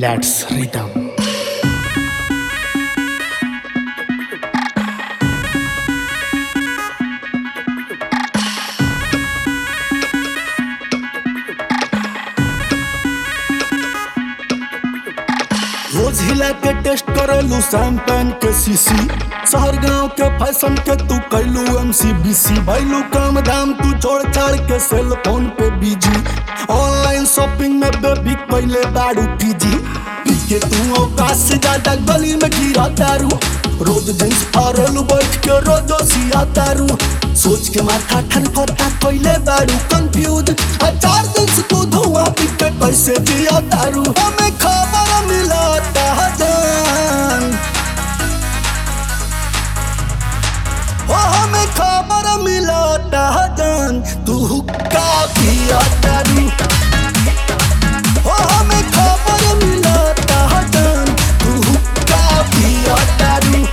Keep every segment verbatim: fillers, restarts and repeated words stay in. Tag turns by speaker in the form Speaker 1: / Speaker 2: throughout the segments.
Speaker 1: Let's rhythm.
Speaker 2: रोज हिला के test करेलू शैंपेन के सीसी, शहर गांव के फैशन के तू कैलू एमसी बीसी, भैलू काम दाम तू छोड़ छाड़ के सेल फोन पे बिजी, ऑनलाइन शॉपिंग में बेबी कैले बाड़ू पीजी, पी के तू औकात से ज्यादा गली में गिरा तारू, रोज जींस फाड़लू बैठ के रोजो सिया तारू, सोच के माथा ठनकता कैले बाड़ू कंफ्यूज, चार दिन से तू धुआं पी के कैसे जिया तारू, हमें खबर मिलता जान, ओ हमें खबर मिलता जान, तू हुक्का पिया तारू, ओ हमें खबर मिलता जान, तू हुक्का पिया तारू,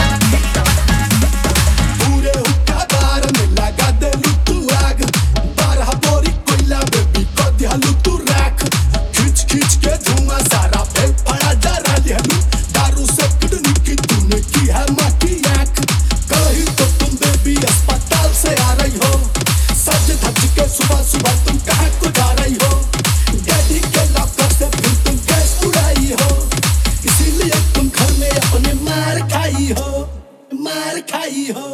Speaker 2: पूरे हुक्का बार में लगा देलू तू आग, बारह बोरी कोयला बेबी को दियालू तू राख, खींच खींच के धुआं सारा फेफड़ा जरा लेलू, दारू से किडनी की तूने की है माटी आँख, कहीं तो तुम बेबी अस्पताल से आ रही हो, सज धज के सुबह सुबह तुम कहाँ को जा रही हो, डैडी के लॉकर से फिर तुम कैश उड़ाई हो, इसीलिए तुम घर में अपने मार खाई हो, मार खाई हो।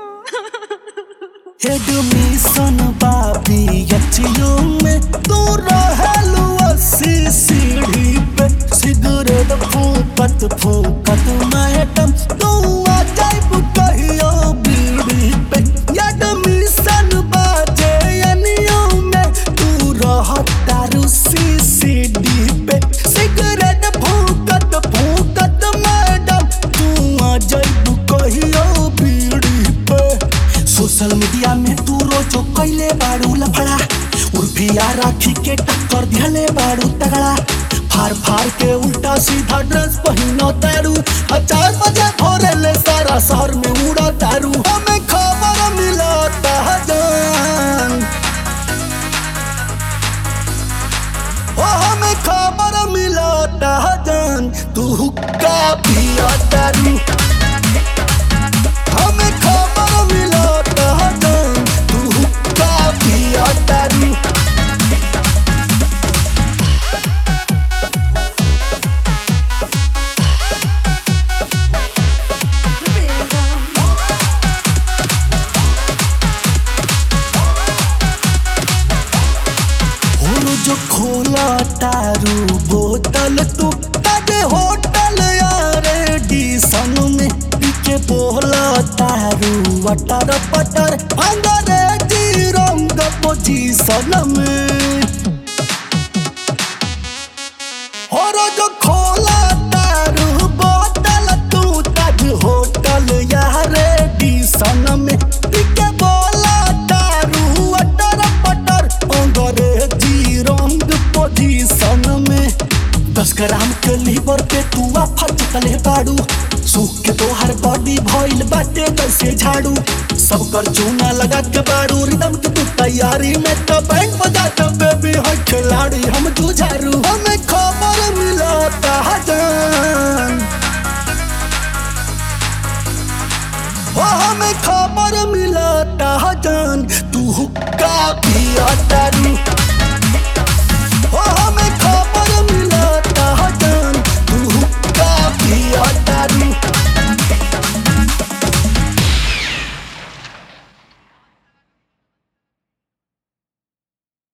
Speaker 2: एडमिशन बाबी अचियो में तू रहेलू अस्सी सीढ़ी पे, सिगरेट फूकत फूकत मैडम तू आ जाइब कहियो बीड़ी पे, एडमिशन बाजे अनियो में तू रहता रूसी सीढ़ी पे, सिगरेट फूकत फूकत मैडम तू आ जाइब कहियो बीड़ी पे, सोशल मीडिया में तू रोजो कैले बाड़ू लफड़ा, उर्फिया राखी के टक्कर दिहले बाड़ू तगड़ा, फार फार के उल्टा सीधा ड्रेस पहिनो तारू, चार बजे भोरेले सारा शहर में उड़ा तारू, हमें खबर मिलता जान, ओ हमें खबर मिलता जान, तू हुक्का पिया तारू, हमें खबर मिलता जान, तू हुक्का पिया तारू। जो खोला तारू बोतल तू ताजे होटल यारे डीसन में, पीछे बोला तारू वटर पटर अंग्रेजी रंग पोजीशन में, और जो खोला तारू बोतल तू ताज होटल यारे डीसन में, पीछे बोला तारू वटर पटर अंग्रेजी रंग पोजीशन में, दस ग्राम के लीवर पे तू आफत तले बाड़ू, सूख के तोहर बॉडी भइल बाटे कैसे झाड़ू, सब कर चूना लगा के बाड़ू रिदम के तू तैयारी में, तो बैंड बजा के बेबी है खिलाड़ी हम जुझारू, हमें खबर मिलता जान, ओ हमें खबर मिलता जान, तू हुक्का पिया तारू।